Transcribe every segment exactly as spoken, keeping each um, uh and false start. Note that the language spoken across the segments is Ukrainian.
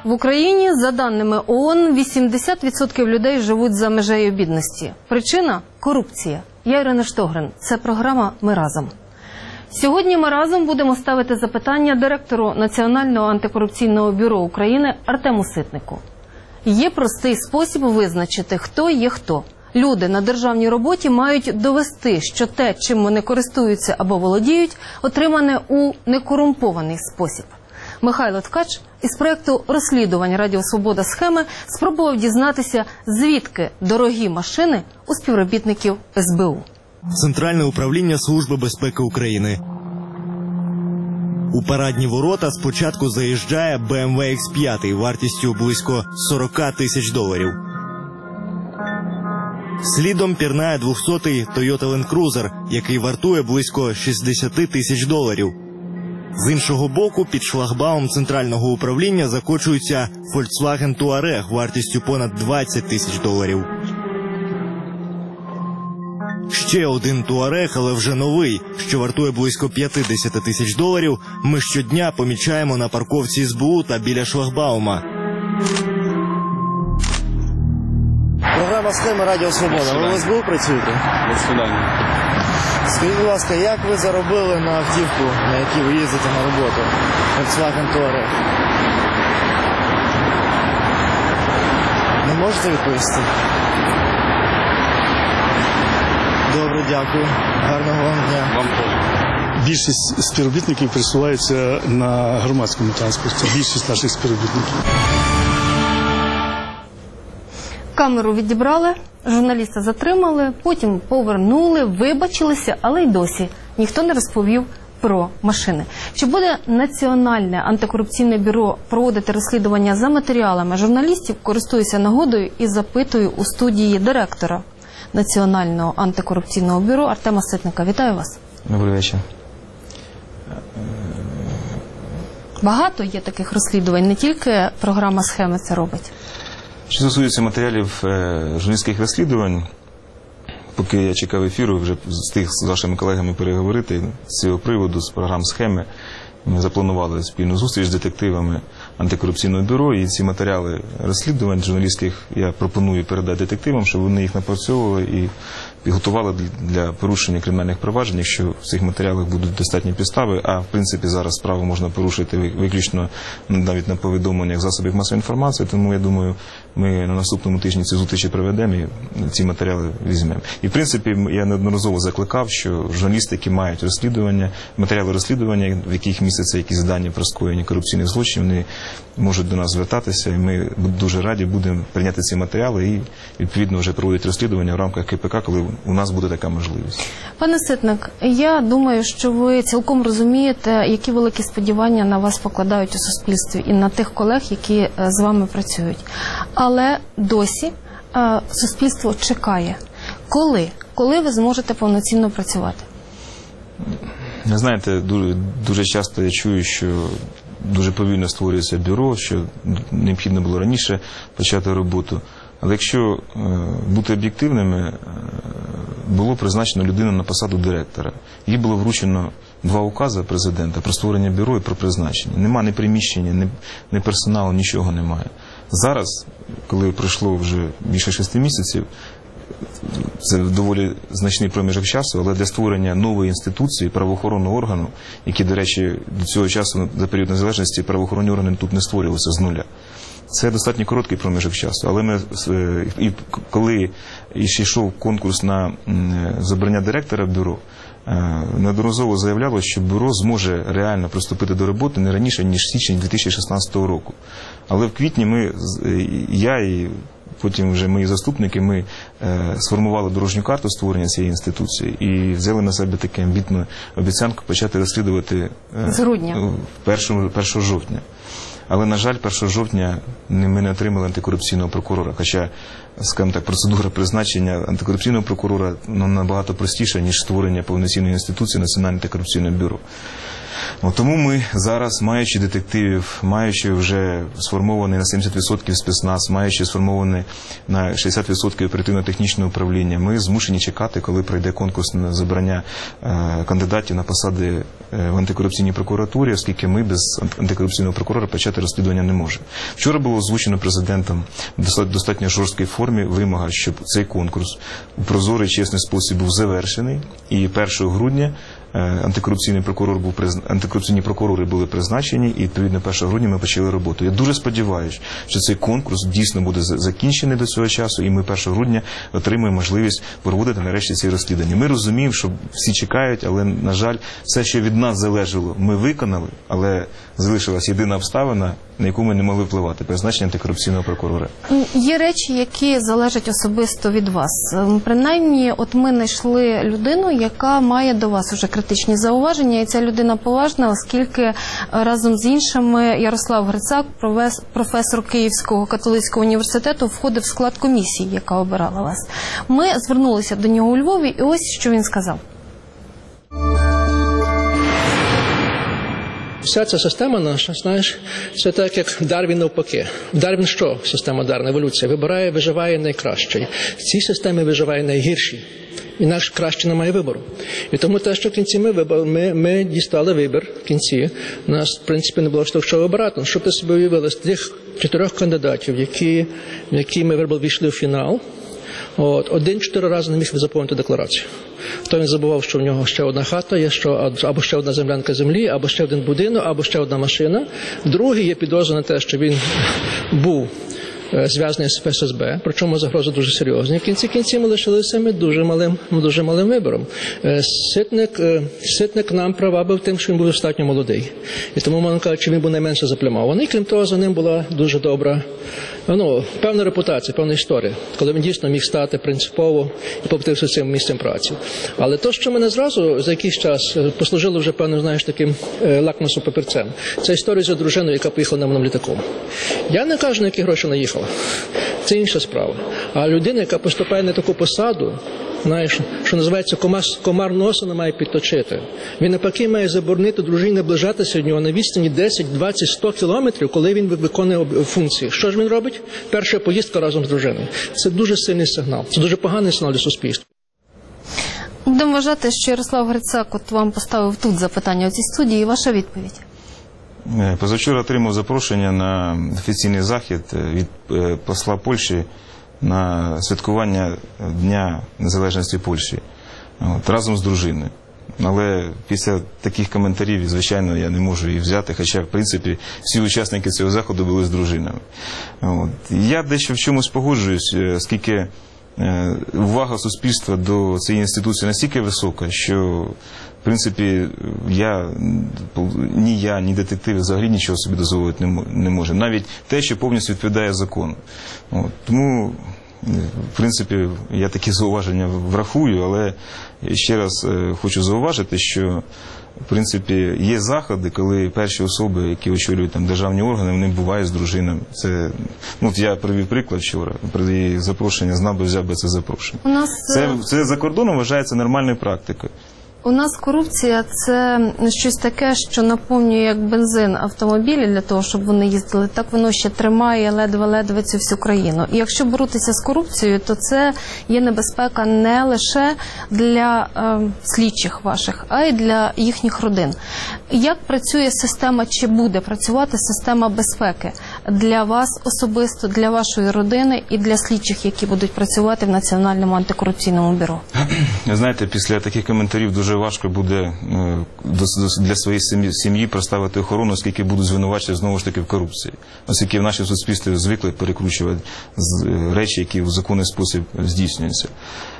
В Україні, за даними ООН, вісімдесят відсотків людей живуть за межею бідності. Причина – корупція. Я Ірина Штогрин. Це програма «Ми разом». Сьогодні ми разом будемо ставити запитання директору Національного антикорупційного бюро України Артему Ситнику. Є простий спосіб визначити, хто є хто. Люди на державній роботі мають довести, що те, чим вони користуються або володіють, отримане у некорумпований спосіб. Михайло Ткач із проєкту розслідувань Радіо Свобода схеми спробував дізнатися, звідки дорогі машини у співробітників ес бе у. Центральне управління Служби безпеки України. У парадні ворота спочатку заїжджає бе ем ве ікс п'ять вартістю близько сорок тисяч доларів. Слідом пірнає двохсотий Toyota Land Cruiser, який вартує близько шістдесят тисяч доларів. З іншого боку, під шлагбаум центрального управління закочується Volkswagen Touareg вартістю понад двадцять тисяч доларів. Ще один Touareg, але вже новий, що вартує близько п'ятдесят тисяч доларів, ми щодня помічаємо на парковці ес бе у та біля шлагбаума. Програма «Схеми» Радіо Свобода. Ви в ес бе у працюєте? До свидання. Скажіть, будь ласка, як ви заробили на автівку, на якій ви їздите на роботу? Volkswagen Touareg. Не можете відповісти? Добре, дякую. Гарного вам дня. Вам теж. Більшість співробітників пересуваються на громадському транспорті. Більшість наших співробітників. Камеру відібрали, журналіста затримали, потім повернули, вибачилися, але й досі ніхто не розповів про машини. Чи буде Національне антикорупційне бюро проводити розслідування за матеріалами журналістів, користуюся нагодою і запитую у студії директора Національного антикорупційного бюро Артема Ситника. Вітаю вас. Добрий вечір. Багато є таких розслідувань, не тільки програма «Схеми» це робить. Що стосується матеріалів е, журналістських розслідувань, поки я чекав ефіру, вже встиг з вашими колегами переговорити з цього приводу, з програм «Схеми». Ми запланували спільну зустріч з детективами антикорупційного бюро, і ці матеріали розслідувань журналістських я пропоную передати детективам, щоб вони їх напрацьовували і підготували для порушення кримінальних проваджень, якщо в цих матеріалах будуть достатні підстави, а в принципі зараз справу можна порушити виключно навіть на повідомленнях засобів масової інформації, тому я думаю, ми на наступному тижні ці зустрічі проведемо і ці матеріали візьмемо. І в принципі я неодноразово закликав, що журналісти, які мають розслідування, матеріали розслідування, в яких містяться якісь дані про скоєння корупційних злочинів, вони можуть до нас звертатися, і ми дуже раді будемо прийняти ці матеріали і відповідно вже проводити розслідування в рамках ке пе ка, коли у нас буде така можливість. Пане Ситник, я думаю, що ви цілком розумієте, які великі сподівання на вас покладають у суспільстві і на тих колег, які з вами працюють. Але досі е, суспільство чекає. Коли? Коли ви зможете повноцінно працювати? Ви знаєте, дуже, дуже часто я чую, що дуже повільно створюється бюро, що необхідно було раніше почати роботу. Але якщо е, бути об'єктивними, е, було призначено людину на посаду директора. Їй було вручено два укази президента про створення бюро і про призначення. Нема ні приміщення, ні, ні персоналу, нічого немає. Зараз, коли пройшло вже більше шести місяців, це доволі значний проміжок часу, але для створення нової інституції, правоохоронного органу, які, до речі, до цього часу, за період незалежності, правоохоронні органи тут не створювалися з нуля. Це достатньо короткий проміжок часу, але ми, і коли ще йшов конкурс на забрання директора бюро, неодноразово заявляло, що бюро зможе реально приступити до роботи не раніше, ніж січень дві тисячі шістнадцятого року. Але в квітні ми, я і потім вже мої заступники, ми е, сформували дорожню карту створення цієї інституції і взяли на себе таку амбітну обіцянку почати розслідувати е, з грудня, першого жовтня. Але, на жаль, першого жовтня ми не отримали антикорупційного прокурора. Хоча, скажімо так, процедура призначення антикорупційного прокурора ну, набагато простіша, ніж створення повноцінної інституції Національного антикорупційного бюро. От, тому ми зараз, маючи детективів, маючи вже сформований на сімдесят відсотків спецназ, маючи сформований на шістдесят відсотків оперативно-технічне управління, ми змушені чекати, коли пройде конкурс на забрання е, кандидатів на посади е, в антикорупційній прокуратурі, оскільки ми без антикорупційного прокурора почати розслідування не можемо. Вчора було озвучено президентом в достатньо жорсткій формі вимога, щоб цей конкурс у прозорий, чесний спосіб був завершений, і першого грудня антикорупційний прокурор був призна... антикорупційні прокурори були призначені, і відповідно першого грудня ми почали роботу. Я дуже сподіваюся, що цей конкурс дійсно буде закінчений до цього часу, і ми першого грудня отримаємо можливість проводити нарешті ці розслідування. Ми розуміємо, що всі чекають, але, на жаль, все, що від нас залежало, ми виконали, але залишилась єдина обставина, на яку ми не могли впливати – призначення антикорупційного прокурора. Є речі, які залежать особисто від вас. Принаймні, от ми знайшли людину, яка має до вас уже критичні зауваження, і ця людина поважна, оскільки разом з іншими Ярослав Грицак, професор Київського католицького університету, входив в склад комісії, яка обирала вас. Ми звернулися до нього у Львові, і ось що він сказав. Вся ця система наша, знаєш, це так, як Дарвін навпаки. Дарвін що? Система Дарвіна, еволюція. Вибирає, виживає найкращий. В цій системі виживає найгірший. І наш краще немає вибору. І тому те, що в кінці ми, вибор, ми, ми дістали вибір в кінці, у нас, в принципі, не було що, що вибирати. Щоб ти собі уявили, з тих чотирьох кандидатів, які, які ми вибрали, війшли в фінал, от, один чотири рази не міг заповнити декларацію. То він забував, що в нього ще одна хата є, що або ще одна землянка землі, або ще один будинок, або ще одна машина. Другий є підозра на те, що він був зв'язаний з ФСБ, причому загрози дуже серйозні. В кінці кінці ми лишилися ми дуже малим, дуже малим вибором. Ситник, Ситник нам привабив тим, що він був достатньо молодий. І тому, можна кажучи, він був найменше заплямований. Крім того, за ним була дуже добра, ну, певна репутація, певна історія, коли він дійсно міг стати принципово і повтився цим місцем праці. Але то, що мене зразу за якийсь час послужило вже, певно, знаєш, таким лакмусовим папірцем, це історія за дружиною, яка поїхала на моєму літаком. Я не кажу, на які гроші вона їхала. Це інша справа. А людина, яка поступає на таку посаду, знаєш, що називається комар, комар носа не має підточити. Він навпаки має заборонити дружині наближатися до нього на відстані десять, двадцять, сто кілометрів, коли він виконує функції. Що ж він робить? Перша поїздка разом з дружиною. Це дуже сильний сигнал. Це дуже поганий сигнал для суспільства. Будемо вважати, що Ярослав Грицак от вам поставив тут запитання у цій студії. Ваша відповідь? Позавчора отримав запрошення на офіційний захід від посла Польщі на святкування Дня Незалежності Польщі от, разом з дружиною. Але після таких коментарів, звичайно, я не можу її взяти, хоча, в принципі, всі учасники цього заходу були з дружинами. От. Я дещо в чомусь погоджуюсь, оскільки увага суспільства до цієї інституції настільки висока, що, в принципі, я, ні я, ні детективи взагалі нічого собі дозволити не можемо. Навіть те, що повністю відповідає закону. От. Тому, в принципі, я такі зауваження врахую, але ще раз хочу зауважити, що в принципі, є заходи, коли перші особи, які очолюють там державні органи, вони бувають з дружинами. Це, ну, я привів приклад вчора, при запрошенні знав би, взяв би це запрошення. У нас... Це, це за кордоном вважається нормальною практикою. У нас корупція – це щось таке, що наповнює як бензин автомобілі для того, щоб вони їздили. Так воно ще тримає ледве-ледве цю всю країну. І якщо боротися з корупцією, то це є небезпека не лише для е, слідчих ваших, а й для їхніх родин. Як працює система, чи буде працювати система безпеки для вас особисто, для вашої родини і для слідчих, які будуть працювати в Національному антикорупційному бюро? Знаєте, після таких коментарів дуже важко буде для своєї сім'ї проставити охорону, оскільки будуть звинувачувати знову ж таки в корупції. Оскільки в нашому суспільстві звикли перекручувати речі, які в законний спосіб здійснюються.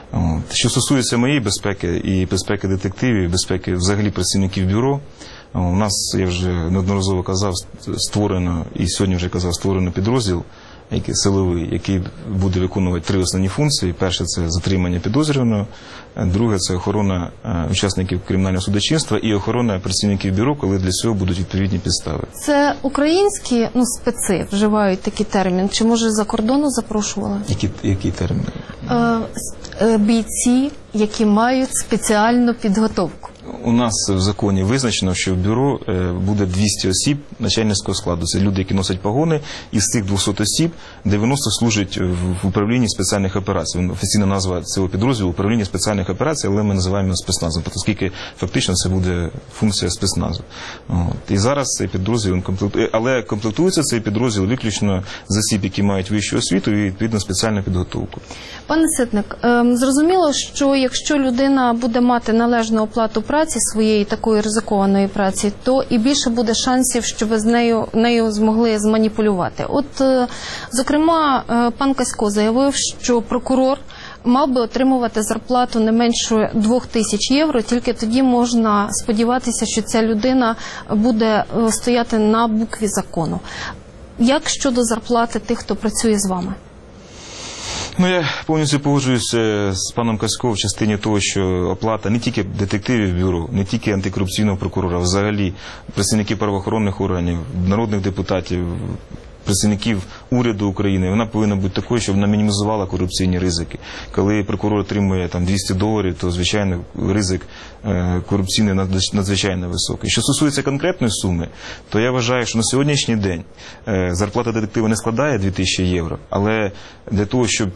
Що стосується моєї безпеки і безпеки детективів, безпеки взагалі працівників бюро, у нас, я вже неодноразово казав, створено, і сьогодні вже казав, створено підрозділ, який силовий, який буде виконувати три основні функції. Перше – це затримання підозрюваного, друге – це охорона учасників кримінального судочинства і охорона працівників бюро, коли для цього будуть відповідні підстави. Це українські, ну, специ вживають такий термін, чи може за кордону запрошували? Які, які терміни? Е, бійці, які мають спеціальну підготовку. у нас в законі визначено, що в бюро буде двісті осіб начальницького складу. Це люди, які носять погони. Із цих двохсот осіб дев'яносто служать в управлінні спеціальних операцій. Офіційна назва цього підрозділу – управління спеціальних операцій, але ми називаємо його спецназом, оскільки фактично це буде функція спецназу. От. І зараз цей підрозділ комплектує, але комплектується цей підрозділ виключно з осіб, які мають вищу освіту і відповідно спеціальну підготовку. Пане Ситник, зрозуміло, що якщо людина буде мати належну оплату праці, своєї такої ризикованої праці, то і більше буде шансів, що ви з нею, нею змогли зманіпулювати. От, зокрема, пан Касько заявив, що прокурор мав би отримувати зарплату не менше двох тисяч євро, тільки тоді можна сподіватися, що ця людина буде стояти на букві закону. Як щодо зарплати тих, хто працює з вами? Ну, я повністю погоджуюся з паном Касько в частині того, що оплата не тільки детективів бюро, не тільки антикорупційного прокурора, взагалі працівників правоохоронних органів, народних депутатів, працівників уряду України, вона повинна бути такою, щоб вона мінімізувала корупційні ризики. Коли прокурор отримує там двісті доларів, то, звичайно, ризик е, корупційний надзвичайно високий. Що стосується конкретної суми, то я вважаю, що на сьогоднішній день е, зарплата детектива не складає дві тисячі євро, але для того, щоб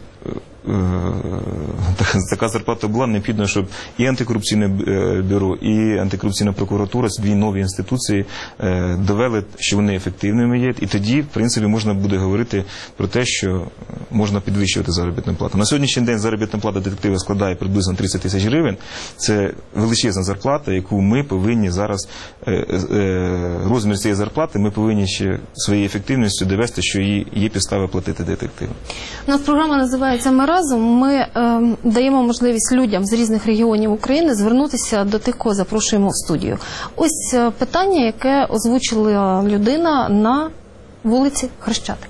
така зарплата була, необхідно, щоб і антикорупційне бюро, і антикорупційна прокуратура, ці дві нові інституції, довели, що вони ефективними є, і тоді, в принципі, можна буде говорити про те, що можна підвищувати заробітну плату. На сьогоднішній день заробітна плата детектива складає приблизно тридцять тисяч гривень. Це величезна зарплата, яку ми повинні зараз, розмір цієї зарплати, ми повинні ще своєю ефективністю довести, що її є підстави платити детективам. У нас програма називається «Ми разом». Ми е, даємо можливість людям з різних регіонів України звернутися до тих, кого запрошуємо в студію. Ось е, питання, яке озвучила людина на вулиці Хрещатик.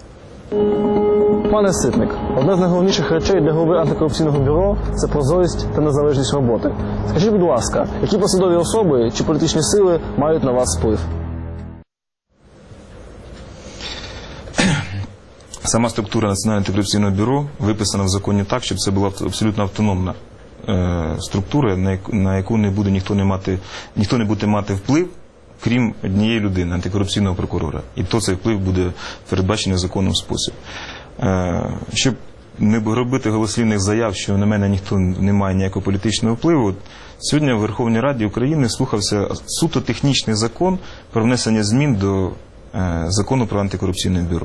Пане Ситник, одна з найголовніших речей для голови антикорупційного бюро – це прозорість та незалежність роботи. Скажіть, будь ласка, які посадові особи чи політичні сили мають на вас вплив? Сама структура Національного антикорупційного бюро виписана в законі так, щоб це була абсолютно автономна е, структура, на яку, на яку не буде ніхто не мати, ніхто не буде мати вплив, крім однієї людини, антикорупційного прокурора. І то цей вплив буде передбачений в законному спосіб. Е, щоб не робити голослівних заяв, що на мене ніхто не має ніякого політичного впливу, от сьогодні в Верховній Раді України слухався суто технічний закон про внесення змін до е, закону про антикорупційне бюро.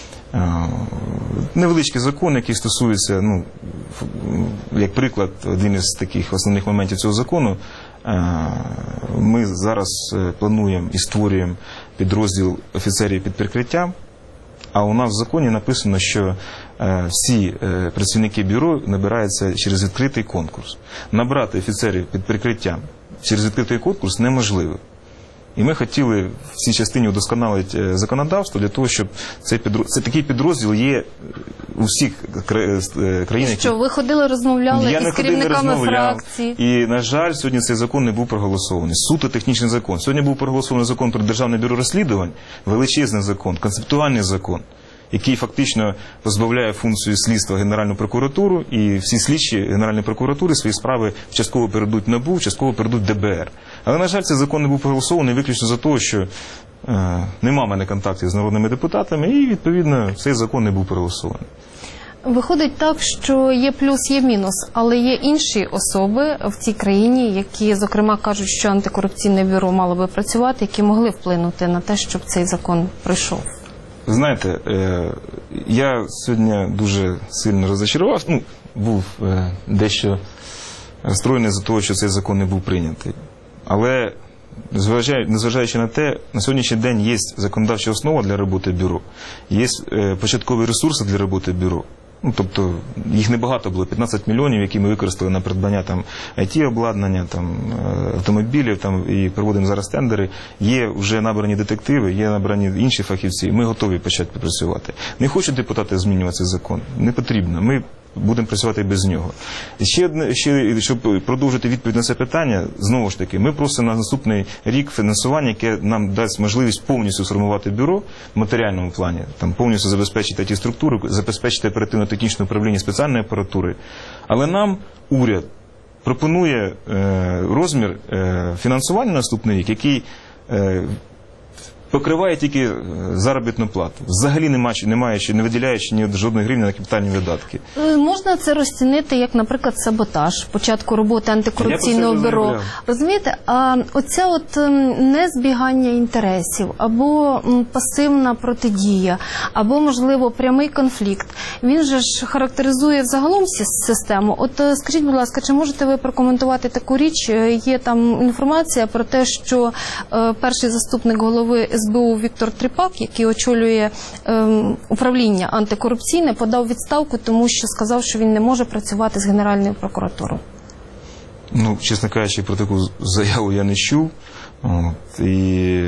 Невеличкий закон, який стосується, ну, як приклад, один із таких основних моментів цього закону, ми зараз плануємо і створюємо підрозділ офіцерів під прикриттям, а у нас в законі написано, що всі працівники бюро набираються через відкритий конкурс. Набрати офіцерів під прикриттям через відкритий конкурс неможливо. І ми хотіли в цій частині удосконалити законодавство для того, щоб цей підрозділ, це такий підрозділ є у всіх країнах. Що, ви ходили, розмовляли Я із керівниками фракцій? І, на жаль, сьогодні цей закон не був проголосований. Суто технічний закон. Сьогодні був проголосований закон про Державне бюро розслідувань, величезний закон, концептуальний закон, який фактично позбавляє функцію слідства Генеральну прокуратуру, і всі слідчі Генеральної прокуратури свої справи частково передадуть НАБУ, частково передадуть Д Б Р. Але, на жаль, цей закон не був проголосований виключно за того, що е, нема в мене контактів з народними депутатами, і, відповідно, цей закон не був проголосований. Виходить так, що є плюс, є мінус, але є інші особи в цій країні, які, зокрема, кажуть, що антикорупційне бюро мало би працювати, які могли вплинути на те, щоб цей закон пройшов. Знаєте, я сьогодні дуже сильно розчарувався, ну, був дещо розстроєний за того, що цей закон не був прийнятий. Але, незважаючи на те, на сьогоднішній день є законодавча основа для роботи бюро, є початкові ресурси для роботи бюро. Ну, тобто, їх небагато було, п'ятнадцять мільйонів, які ми використали на придбання там ай ті-обладнання, там, автомобілів, там, і проводимо зараз тендери. Є вже набрані детективи, є набрані інші фахівці, ми готові почати працювати. Не хочуть депутати змінювати цей закон? Не потрібно. Ми будемо працювати без нього. Ще одне, ще, щоб продовжити відповідь на це питання, знову ж таки, ми просимо на наступний рік фінансування, яке нам дасть можливість повністю сформувати бюро в матеріальному плані, там, повністю забезпечити ті структури, забезпечити оперативно-технічне управління спеціальної апаратури. Але нам уряд пропонує е, розмір е, фінансування на наступний рік, який е, покриває тільки заробітну плату. Взагалі немає, немає не виділяючи ні жодної гривні на капітальні видатки. Можна це розцінити як, наприклад, саботаж початку роботи антикорупційного бюро. Розумієте, а оця от незбігання інтересів, або пасивна протидія, або, можливо, прямий конфлікт, він же ж характеризує взагалом систему. От скажіть, будь ласка, чи можете ви прокоментувати таку річ? Є там інформація про те, що перший заступник голови ес бе у Віктор Тріпак, який очолює ем, управління антикорупційне, подав відставку, тому що сказав, що він не може працювати з Генеральною прокуратурою. Ну, чесно кажучи, про таку заяву я не чув. От, і,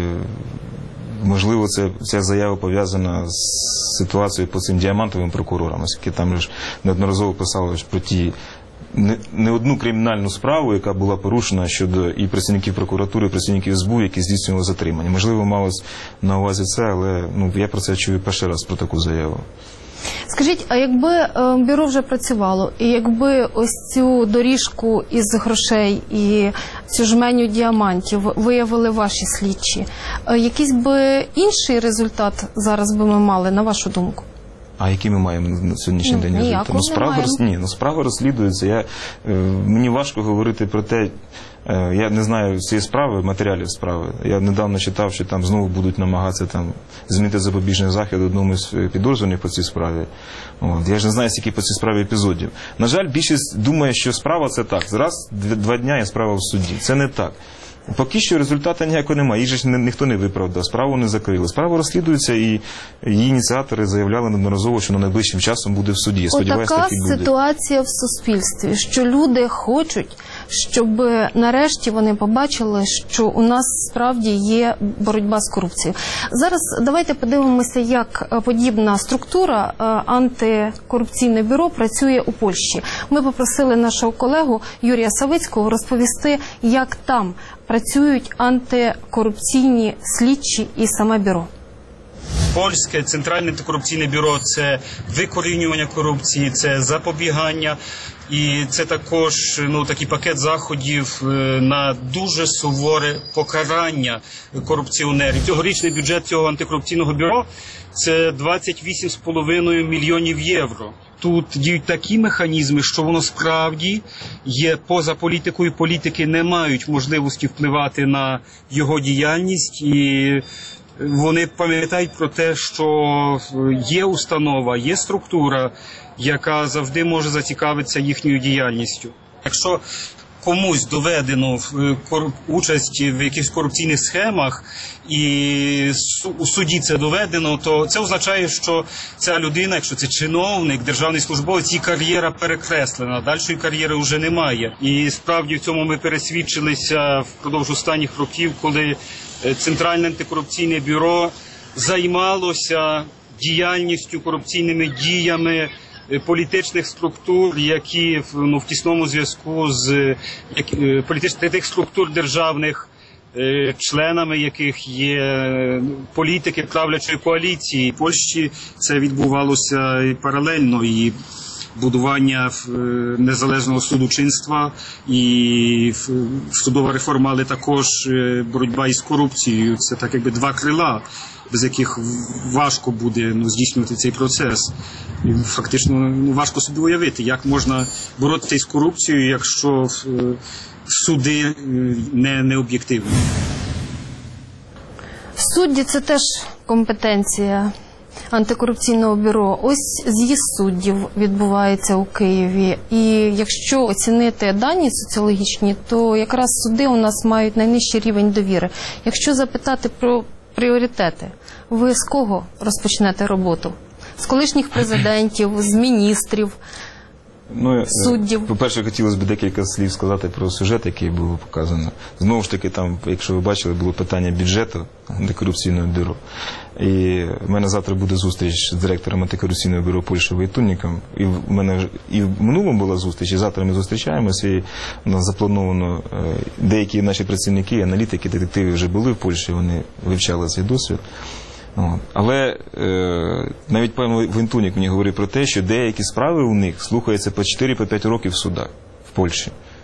можливо, це, ця заява пов'язана з ситуацією по цим діамантовим прокурорам, оскільки там ж неодноразово писали про ті Не, не одну кримінальну справу, яка була порушена щодо і працівників прокуратури, і працівників ес бе у, які здійснювали затримання. Можливо, малось на увазі це, але ну, я про це чую перший раз, про таку заяву. Скажіть, а якби е, бюро вже працювало, і якби ось цю доріжку із грошей і цю жменю діамантів виявили ваші слідчі, е, якийсь би інший результат зараз би ми мали, на вашу думку? А які ми маємо на сьогоднішній ну, день результати? Ну, справа, роз... Ні, ну, справа розслідується. Я, е, мені важко говорити про те, е, я не знаю цієї справи, матеріалів справи. Я недавно читав, що там знову будуть намагатися там змінити запобіжний захід одному з підозрюваних по цій справі. От. Я ж не знаю, скільки по цій справі епізодів. На жаль, більшість думає, що справа це так. Раз, два дня є справа в суді. Це не так. Поки що результату ніякого немає. Їх же ніхто не виправдав, справу не закрили. Справа розслідується, і її ініціатори заявляли неодноразово, що на найближчим часом буде в суді. Я сподіваюся, так і буде. Отака ситуація в суспільстві, що люди хочуть, щоб нарешті вони побачили, що у нас справді є боротьба з корупцією. Зараз давайте подивимося, як подібна структура антикорупційне бюро працює у Польщі. Ми попросили нашого колегу Юрія Савицького розповісти, як там працюють антикорупційні слідчі і саме бюро. Польське Центральне антикорупційне бюро – це викорінювання корупції, це запобігання. І це також ну, такий пакет заходів на дуже суворе покарання корупціонерів. Цьогорічний бюджет цього антикорупційного бюро – це двадцять вісім з половиною мільйонів євро. Тут діють такі механізми, що воно справді є поза політикою. Політики не мають можливості впливати на його діяльність, і вони пам'ятають про те, що є установа, є структура, яка завжди може зацікавитися їхньою діяльністю. Якщо комусь доведено участь в якихось корупційних схемах і у суді це доведено, то це означає, що ця людина, якщо це чиновник, державний службовець, її кар'єра перекреслена, дальшої кар'єри вже немає. І справді в цьому ми пересвідчилися впродовж останніх років, коли Центральне антикорупційне бюро займалося діяльністю, корупційними діями політичних структур, які ну, в тісному зв'язку з політичних тих структур державних, членами яких є політики правлячої коаліції. В Польщі це відбувалося і паралельно, і будування незалежного судочинства, і судова реформа, але також боротьба із корупцією. Це так якби два крила, без яких важко буде ну, здійснювати цей процес. І фактично ну, важко собі уявити, як можна боротися із корупцією, якщо суди не, не об'єктивні. Судді – це теж компетенція антикорупційного бюро. Ось з'їзд суддів відбувається у Києві. І якщо оцінити дані соціологічні, то якраз суди у нас мають найнижчий рівень довіри. Якщо запитати про пріоритети, ви з кого розпочнете роботу? З колишніх президентів, з міністрів, ну, суддів? По-перше, хотілося б декілька слів сказати про сюжет, який було показано. Знову ж таки, там, якщо ви бачили, було питання бюджету антикорупційного бюро. І в мене завтра буде зустріч з директором антикорупційного бюро Польщі Войтунніком. І в мене і в минулому була зустріч, і завтра ми зустрічаємося. І у нас заплановано деякі наші працівники, аналітики, детективи вже були в Польщі, вони вивчали цей досвід. От. Але е, навіть пан Войтунік мені говорив про те, що деякі справи у них слухаються по чотири-п'ять років в судах в Польщі.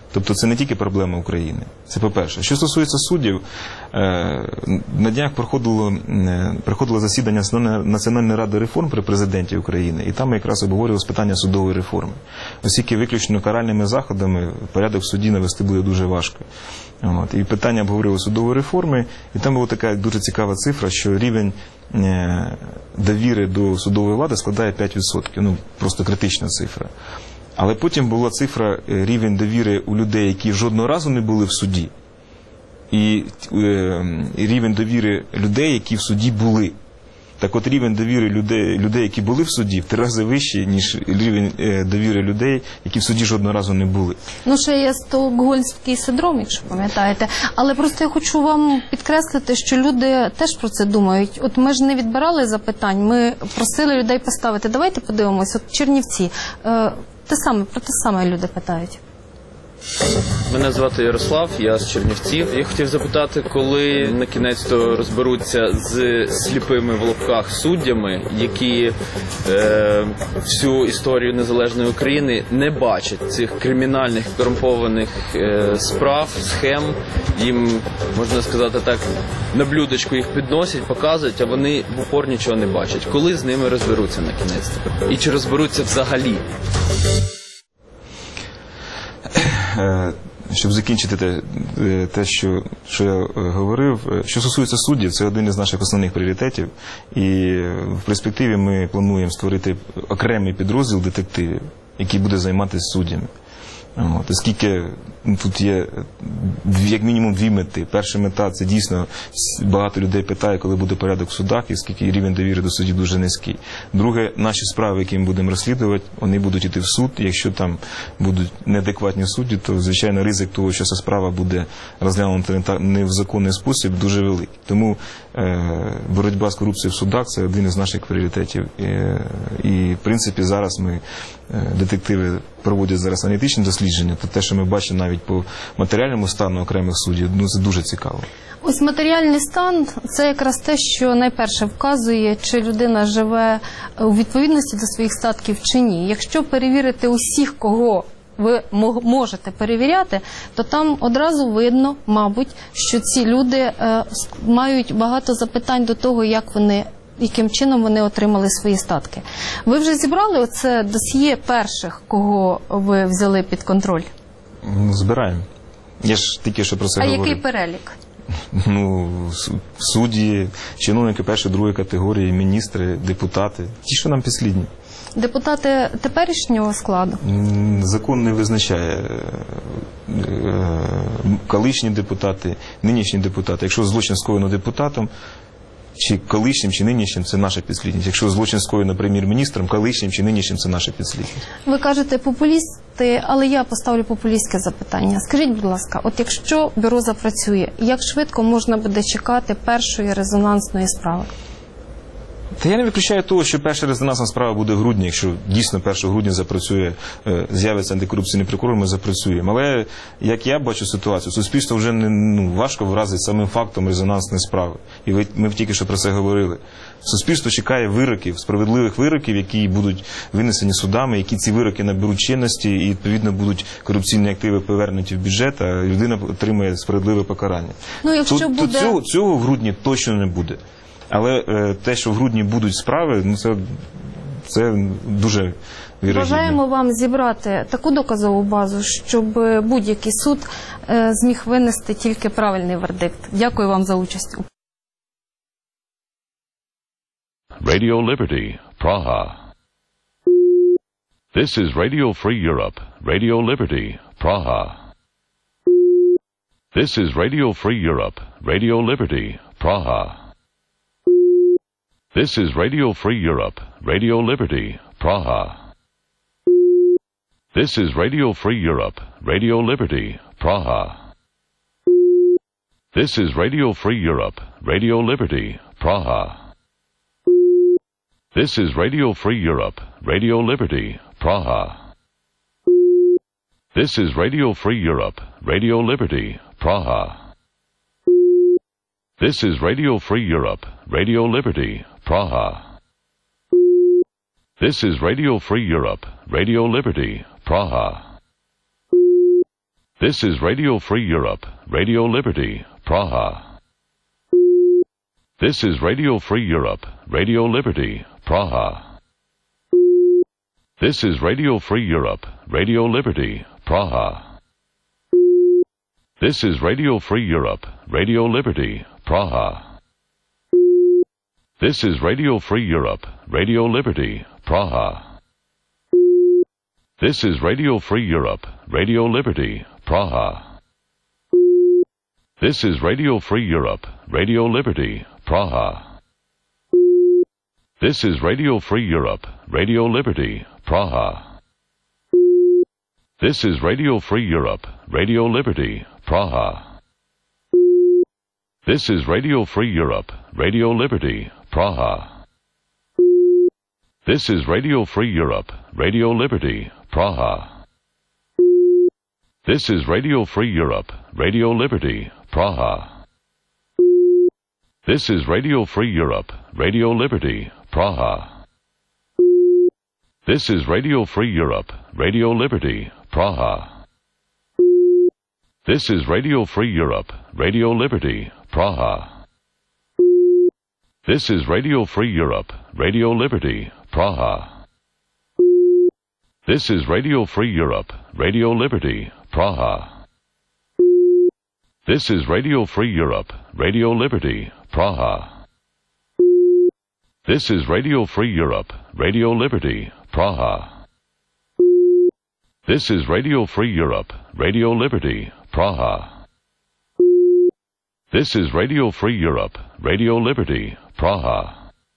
Тобто це не тільки проблема України. Це по-перше. Що стосується суддів, на днях проходило, проходило засідання Національної ради реформ при президенті України, і там якраз обговорювалося питання судової реформи. Оскільки виключно каральними заходами порядок в суді навести буде дуже важко. От. І питання обговорювали судової реформи, і там була така дуже цікава цифра, що рівень довіри до судової влади складає п'ять відсотків. Ну, просто критична цифра. Але потім була цифра рівень довіри у людей, які жодного разу не були в суді, і рівень довіри людей, які в суді були. Так от рівень довіри людей, людей, які були в суді, в три рази вищий, ніж рівень довіри людей, які в суді жодного разу не були. Ну, ще є стокгольмський синдром, якщо пам'ятаєте. Але просто я хочу вам підкреслити, що люди теж про це думають. От ми ж не відбирали запитань, ми просили людей поставити. Давайте подивимось, от Чернівці. Те саме, про те саме люди питають. Мене звати Ярослав, я з Чернівців. Я хотів запитати, коли на кінець-то розберуться з сліпими в лапках суддями, які е, всю історію незалежної України не бачать цих кримінальних корумпованих е, справ, схем. Їм, можна сказати так, на блюдечку їх підносять, показують, а вони в упор нічого не бачать. Коли з ними розберуться на кінець-то? І чи розберуться взагалі? Щоб закінчити те, те що, що я говорив, що стосується суддів, це один із наших основних пріоритетів. І в перспективі ми плануємо створити окремий підрозділ детективів, який буде займатися суддями. От, оскільки тут є як мінімум дві мети. Перша мета – це дійсно багато людей питає, коли буде порядок в судах, і оскільки рівень довіри до судів дуже низький. Друге, наші справи, які ми будемо розслідувати, вони будуть йти в суд. Якщо там будуть неадекватні судді, то, звичайно, ризик того, що ця справа буде розглянута не в законний спосіб, дуже великий. Тому е, боротьба з корупцією в судах – це один із наших пріоритетів. І, і в принципі, зараз ми, е, детективи, проводять зараз аналітичні дослідження, то те, що ми бачимо навіть по матеріальному стану окремих суддів, ну, це дуже цікаво. Ось матеріальний стан – це якраз те, що найперше вказує, чи людина живе у відповідності до своїх статків чи ні. Якщо перевірити усіх, кого ви можете перевіряти, то там одразу видно, мабуть, що ці люди е, мають багато запитань до того, як вони, яким чином вони отримали свої статки. Ви вже зібрали оце досьє перших, кого ви взяли під контроль? Збираємо. Я ж тільки що про це а говорив. А який перелік? Ну, судді, чиновники першої, другої категорії, міністри, депутати. Ті, що нам підслідні. Депутати теперішнього складу? Закон не визначає колишні депутати, нинішні депутати. Якщо злочин скоєно депутатом, чи колишнім, чи нинішнім, це наша підслідність. Якщо злочин скоєно прем'єр-міністром, колишнім чи нинішнім, це наша підслідність. Ви кажете популісти, але я поставлю популістське запитання. Скажіть, будь ласка, от якщо бюро запрацює, як швидко можна буде чекати першої резонансної справи? Та я не виключаю того, що перша резонансна справа буде в грудні, якщо дійсно першого грудня запрацює, з'явиться антикорупційний прокурор, ми запрацюємо. Але, як я бачу ситуацію, суспільство вже не, ну, важко вразити самим фактом резонансної справи. І ви, ми тільки що про це говорили. Суспільство чекає вироків, справедливих вироків, які будуть винесені судами, які ці вироки наберуть чинності і, відповідно, будуть корупційні активи повернуті в бюджет, а людина отримає справедливе покарання. Ну, якщо то, буде... то цього, цього в грудні точно не буде. Але е, те, що в грудні будуть справи, ну це, це дуже вірогідно. Бажаємо вам зібрати таку доказову базу, щоб будь-який суд е, зміг винести тільки правильний вердикт. Дякую вам за участь. Radio Liberty, Praha. This is Radio Free Europe, Radio Liberty, Praha. This is Radio Free Europe, Radio Liberty, Praha. This is Radio Free Europe, Radio Liberty, Praha. This is Radio Free Europe, Radio Liberty, Praha. This is Radio Free Europe, Radio Liberty, Praha. This is Radio Free Europe, Radio Liberty, Praha. This is Radio Free Europe, Radio Liberty, Praha. This is Radio Free Europe, Radio Liberty, Praha. This is Radio Free Europe, Radio Liberty, Praha. This is Radio Free Europe, Radio Liberty, Praha. This is Radio Free Europe, Radio Liberty, Praha. This is Radio Free Europe, Radio Liberty, Praha. This is Radio Free Europe, Radio Liberty, Praha. This is Radio Free Europe, Radio Liberty, Praha. This is Radio Free Europe, Radio Liberty, Praha. This is Radio Free Europe, Radio Liberty, Praha. This is Radio Free Europe, Radio Liberty, Praha. This is Radio Free Europe, Radio Liberty, Praha. This is Radio Free Europe, Radio Liberty, Praha. This is Radio Free Europe, Radio Liberty, Praha. This is Radio Free Europe, Radio Liberty, Praha. This is Radio Free Europe, Radio Liberty, Praha. This is Radio Free Europe, Radio Liberty, Praha. This is Radio Free Europe, Radio Liberty, Praha. This is Radio Free Europe, Radio Liberty, Praha. This is Radio Free Europe, Radio Liberty, Praha. This is Radio Free Europe, Radio Liberty, Praha. This is Radio Free Europe, Radio Liberty, Praha. This is Radio Free Europe, Radio Liberty, Praha. This is Radio Free Europe, Radio Liberty, Praha.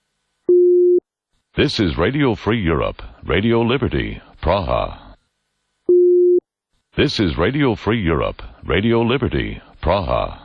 This is Radio Free Europe, Radio Liberty, Praha. This is Radio Free Europe, Radio Liberty, Praha.